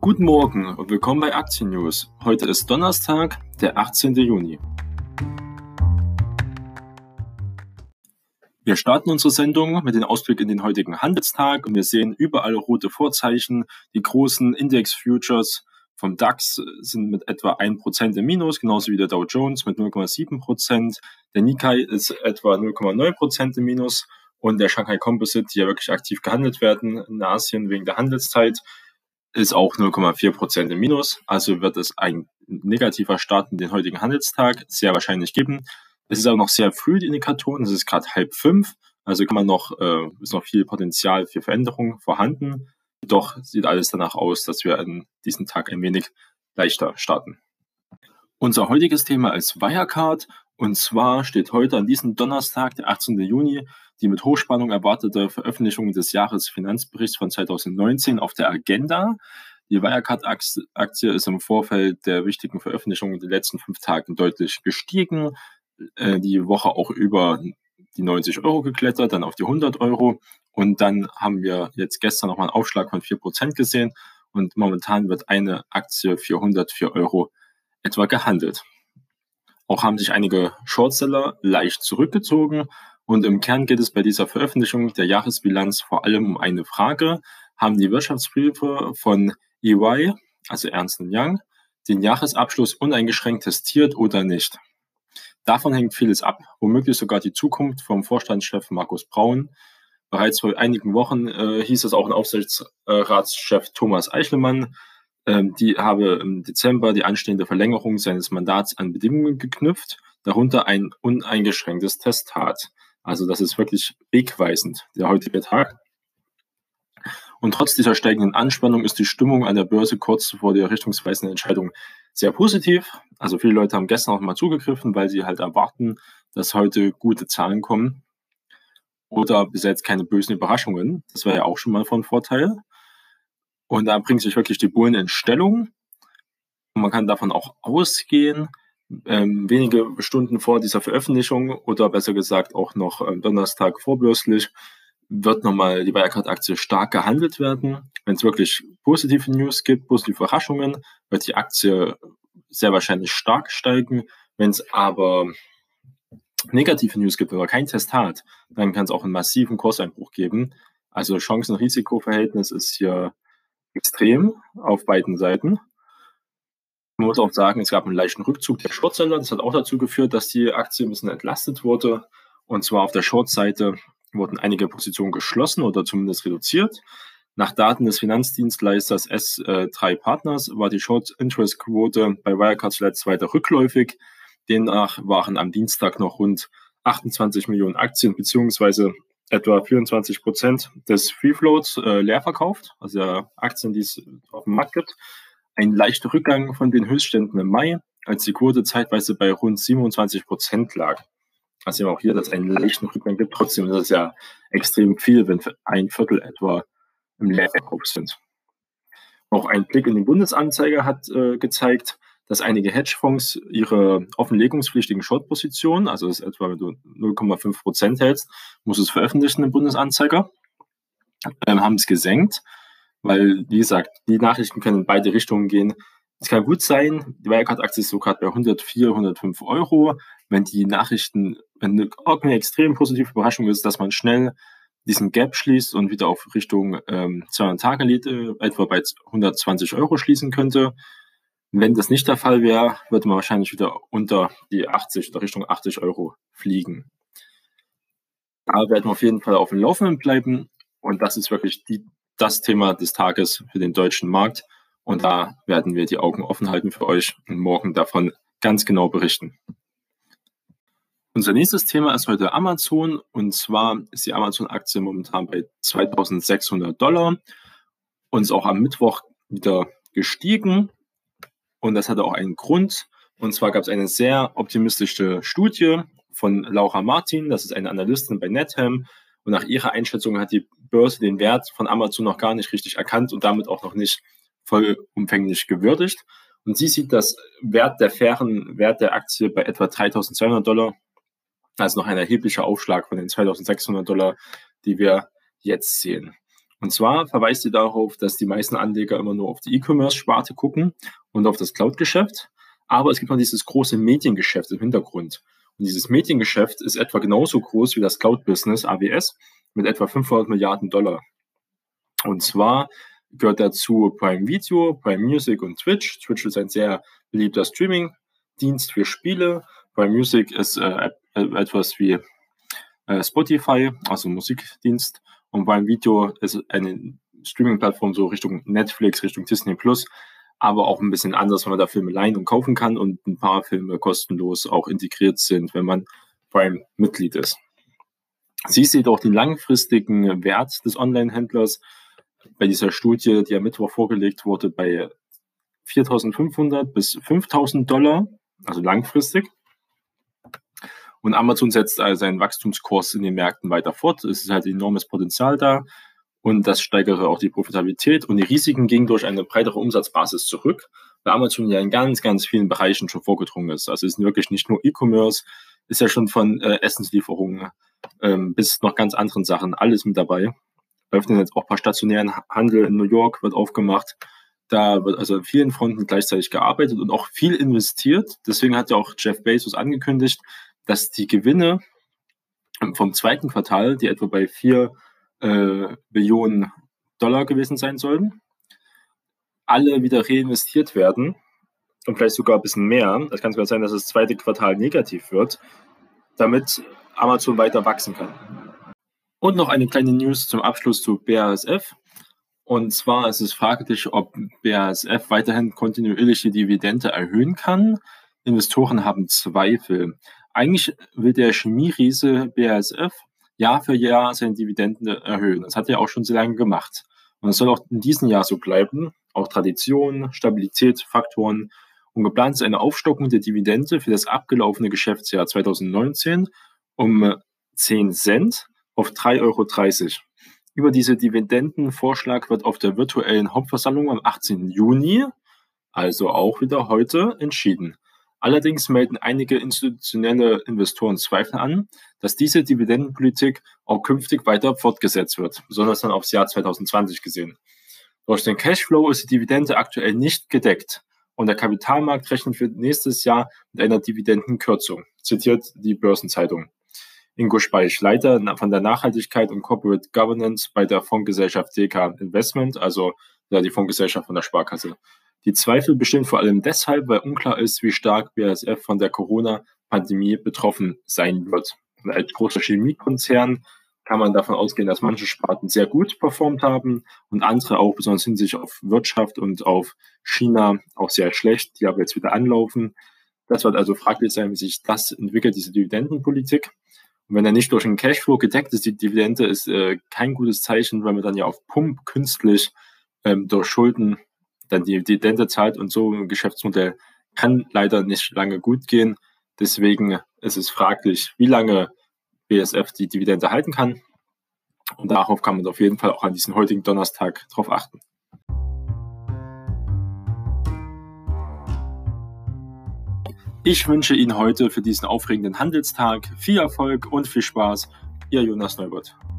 Guten Morgen und willkommen bei Aktien News. Heute ist Donnerstag, der 18. Juni. Wir starten unsere Sendung mit dem Ausblick in den heutigen Handelstag und wir sehen überall rote Vorzeichen. Die großen Index-Futures vom DAX sind mit etwa 1% im Minus, genauso wie der Dow Jones mit 0,7%. Der Nikkei ist etwa 0,9% im Minus und der Shanghai Composite, die ja wirklich aktiv gehandelt werden in Asien wegen der Handelszeit, ist auch 0,4% im Minus. Also wird es ein negativer Start in den heutigen Handelstag sehr wahrscheinlich geben. Es ist auch noch sehr früh, die Indikatoren. Es ist gerade 4:30. Also ist noch viel Potenzial für Veränderungen vorhanden. Doch sieht alles danach aus, dass wir an diesem Tag ein wenig leichter starten. Unser heutiges Thema ist Wirecard. Und zwar steht heute an diesem Donnerstag, der 18. Juni, die mit Hochspannung erwartete Veröffentlichung des Jahresfinanzberichts von 2019 auf der Agenda. Die Wirecard-Aktie ist im Vorfeld der wichtigen Veröffentlichung in den letzten 5 Tagen deutlich gestiegen. Die Woche auch über die 90 € geklettert, dann auf die 100 €. Und dann haben wir jetzt gestern nochmal einen Aufschlag von 4% gesehen. Und momentan wird eine Aktie für 104 € etwa gehandelt. Auch haben sich einige Shortseller leicht zurückgezogen. Und im Kern geht es bei dieser Veröffentlichung der Jahresbilanz vor allem um eine Frage: Haben die Wirtschaftsprüfer von EY, also Ernst & Young, den Jahresabschluss uneingeschränkt testiert oder nicht? Davon hängt vieles ab, womöglich sogar die Zukunft vom Vorstandschef Markus Braun. Bereits vor einigen Wochen hieß es auch ein Aufsichtsratschef Thomas Eichelmann, die habe im Dezember die anstehende Verlängerung seines Mandats an Bedingungen geknüpft, darunter ein uneingeschränktes Testat. Also das ist wirklich wegweisend, der heutige Tag. Und trotz dieser steigenden Anspannung ist die Stimmung an der Börse kurz vor der richtungsweisenden Entscheidung sehr positiv. Also viele Leute haben gestern auch mal zugegriffen, weil sie halt erwarten, dass heute gute Zahlen kommen oder bis jetzt keine bösen Überraschungen. Das wäre ja auch schon mal von Vorteil. Und da bringen sich wirklich die Bullen in Stellung. Und man kann davon auch ausgehen, wenige Stunden vor dieser Veröffentlichung oder besser gesagt auch noch am Donnerstag vorbörslich wird nochmal die Wirecard-Aktie stark gehandelt werden. Wenn es wirklich positive News gibt, positive Überraschungen, wird die Aktie sehr wahrscheinlich stark steigen. Wenn es aber negative News gibt oder kein Testat, dann kann es auch einen massiven Kurseinbruch geben. Also Chancen-Risiko-Verhältnis ist hier extrem auf beiden Seiten. Man muss auch sagen, es gab einen leichten Rückzug der Shortseller. Das hat auch dazu geführt, dass die Aktie ein bisschen entlastet wurde. Und zwar auf der Short-Seite wurden einige Positionen geschlossen oder zumindest reduziert. Nach Daten des Finanzdienstleisters S3 Partners war die Short-Interest-Quote bei Wirecard zuletzt weiter rückläufig. Demnach waren am Dienstag noch rund 28 Millionen Aktien bzw. etwa 24% des Free Floats leer verkauft, also der Aktien, die es auf dem Markt gibt. Ein leichter Rückgang von den Höchstständen im Mai, als die Quote zeitweise bei rund 27% lag. Also auch hier, dass es einen leichten Rückgang gibt. Trotzdem ist es ja extrem viel, wenn ein Viertel etwa im Leerverkauf sind. Auch ein Blick in den Bundesanzeiger hat gezeigt, dass einige Hedgefonds ihre offenlegungspflichtigen Short-Positionen, also das ist etwa, wenn du 0,5% hältst, muss es veröffentlichen im Bundesanzeiger, haben es gesenkt, weil, wie gesagt, die Nachrichten können in beide Richtungen gehen. Es kann gut sein, die Wirecard-Aktie ist so gerade bei 104, 105 €. Wenn die Nachrichten, wenn eine extrem positive Überraschung ist, dass man schnell diesen Gap schließt und wieder auf Richtung 200-Tage-Lied etwa bei 120 € schließen könnte. Wenn das nicht der Fall wäre, würde man wahrscheinlich wieder unter die 80 oder Richtung 80 € fliegen. Da werden wir auf jeden Fall auf dem Laufenden bleiben. Und das ist wirklich das Thema des Tages für den deutschen Markt. Und da werden wir die Augen offen halten für euch und morgen davon ganz genau berichten. Unser nächstes Thema ist heute Amazon. Und zwar ist die Amazon-Aktie momentan bei $2.600 und ist auch am Mittwoch wieder gestiegen. Und das hatte auch einen Grund. Und zwar gab es eine sehr optimistische Studie von Laura Martin. Das ist eine Analystin bei Netham. Und nach ihrer Einschätzung hat die Börse den Wert von Amazon noch gar nicht richtig erkannt und damit auch noch nicht vollumfänglich gewürdigt. Und sie sieht das fairen Wert der Aktie bei etwa $3.200. Also noch ein erheblicher Aufschlag von den $2.600, die wir jetzt sehen. Und zwar verweist sie darauf, dass die meisten Anleger immer nur auf die E-Commerce-Sparte gucken und auf das Cloud-Geschäft. Aber es gibt noch dieses große Mediengeschäft im Hintergrund. Und dieses Mediengeschäft ist etwa genauso groß wie das Cloud-Business AWS mit etwa 500 Milliarden Dollar. Und zwar gehört dazu Prime Video, Prime Music und Twitch. Twitch ist ein sehr beliebter Streaming-Dienst für Spiele. Prime Music ist etwas wie Spotify, also Musikdienst. Und Prime Video ist eine Streaming-Plattform so Richtung Netflix, Richtung Disney Plus, aber auch ein bisschen anders, wenn man da Filme leihen und kaufen kann und ein paar Filme kostenlos auch integriert sind, wenn man Prime-Mitglied ist. Sie sieht auch den langfristigen Wert des Online-Händlers bei dieser Studie, die am Mittwoch vorgelegt wurde, bei 4.500 bis 5.000 Dollar, also langfristig. Und Amazon setzt also seinen Wachstumskurs in den Märkten weiter fort. Es ist halt enormes Potenzial da und das steigere auch die Profitabilität. Und die Risiken gingen durch eine breitere Umsatzbasis zurück, weil Amazon ja in ganz, ganz vielen Bereichen schon vorgedrungen ist. Also es ist wirklich nicht nur E-Commerce, ist ja schon von Essenslieferungen bis noch ganz anderen Sachen alles mit dabei. Öffnen jetzt auch ein paar stationären Handel in New York, wird aufgemacht. Da wird also an vielen Fronten gleichzeitig gearbeitet und auch viel investiert. Deswegen hat ja auch Jeff Bezos angekündigt, dass die Gewinne vom zweiten Quartal, die etwa bei 4 Billionen Dollar gewesen sein sollen, alle wieder reinvestiert werden und vielleicht sogar ein bisschen mehr. Es kann sogar sein, dass das zweite Quartal negativ wird, damit Amazon weiter wachsen kann. Und noch eine kleine News zum Abschluss zu BASF. Und zwar ist es fraglich, ob BASF weiterhin kontinuierlich die Dividende erhöhen kann. Investoren haben Zweifel. Eigentlich will der Chemieriese BASF Jahr für Jahr seine Dividenden erhöhen. Das hat er auch schon sehr lange gemacht. Und es soll auch in diesem Jahr so bleiben. Auch Tradition, Stabilität, Faktoren. Und geplant ist eine Aufstockung der Dividende für das abgelaufene Geschäftsjahr 2019 um 10 Cent auf 3,30 €. Über diesen Dividendenvorschlag wird auf der virtuellen Hauptversammlung am 18. Juni, also auch wieder heute, entschieden. Allerdings melden einige institutionelle Investoren Zweifel an, dass diese Dividendenpolitik auch künftig weiter fortgesetzt wird, besonders dann aufs Jahr 2020 gesehen. Durch den Cashflow ist die Dividende aktuell nicht gedeckt und der Kapitalmarkt rechnet für nächstes Jahr mit einer Dividendenkürzung, zitiert die Börsenzeitung. Ingo Speich, Leiter von der Nachhaltigkeit und Corporate Governance bei der Fondsgesellschaft DK Investment, also die Fondsgesellschaft von der Sparkasse. Die Zweifel bestehen vor allem deshalb, weil unklar ist, wie stark BASF von der Corona-Pandemie betroffen sein wird. Und als großer Chemiekonzern kann man davon ausgehen, dass manche Sparten sehr gut performt haben und andere auch besonders hinsichtlich auf Wirtschaft und auf China auch sehr schlecht, die aber jetzt wieder anlaufen. Das wird also fraglich sein, wie sich das entwickelt, diese Dividendenpolitik. Und wenn er nicht durch einen Cashflow gedeckt ist, die Dividende ist kein gutes Zeichen, weil man dann ja auf Pump künstlich durch Schulden dann die Dividende zahlt und so ein Geschäftsmodell kann leider nicht lange gut gehen. Deswegen ist es fraglich, wie lange BASF die Dividende halten kann. Und darauf kann man auf jeden Fall auch an diesem heutigen Donnerstag drauf achten. Ich wünsche Ihnen heute für diesen aufregenden Handelstag viel Erfolg und viel Spaß. Ihr Jonas Neubert.